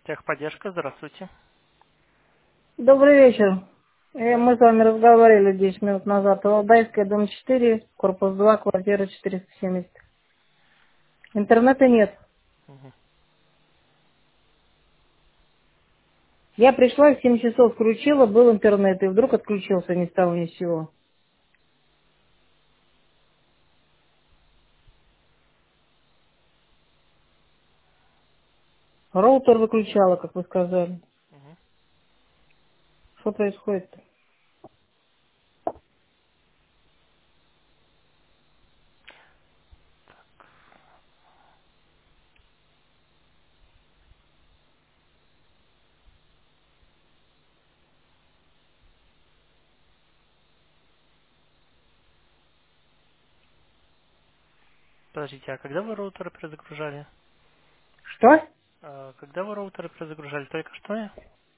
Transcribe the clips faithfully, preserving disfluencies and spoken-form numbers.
Техподдержка, здравствуйте. Добрый вечер. Э, Да. Мы с вами разговаривали десять минут назад. Валдайская, дом четыре, корпус два, квартира четыреста семьдесят. Интернета нет. Мгм. Я пришла, в семь часов включила, был интернет, и вдруг отключился ни с того ни с сего. Роутер выключала, как вы сказали. Мгм. Что происходит-то? Подождите, а когда вы роутеры перезагружали? Что? А, когда вы роутеры перезагружали? Только что?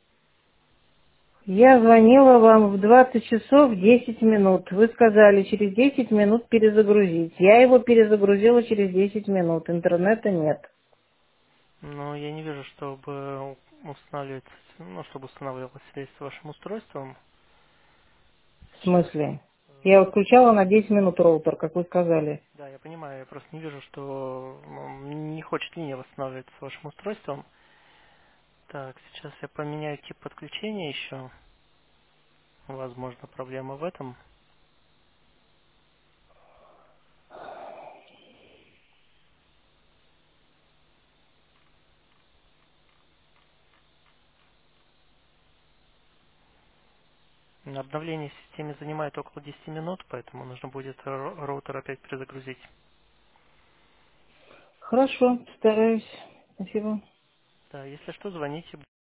Я звонила вам в двадцать часов десять минут. Вы сказали, через десять минут перезагрузить. Я его перезагрузила через десять минут. Интернета нет. Но я не вижу, чтобы устанавливать, ну, чтобы устанавливалась связь с вашим устройством. В Сейчас. смысле? Я э, отключала на десять минут роутер, как вы сказали. Да, я понимаю, я просто не вижу, что ну, не хочет линия восстанавливаться с вашим устройством. Так, сейчас я поменяю тип подключения еще. Возможно, проблема в этом. Обновление в системе занимает около десяти минут, поэтому нужно будет ро- роутер опять перезагрузить. Хорошо, стараюсь. Спасибо. Да, если что, звоните.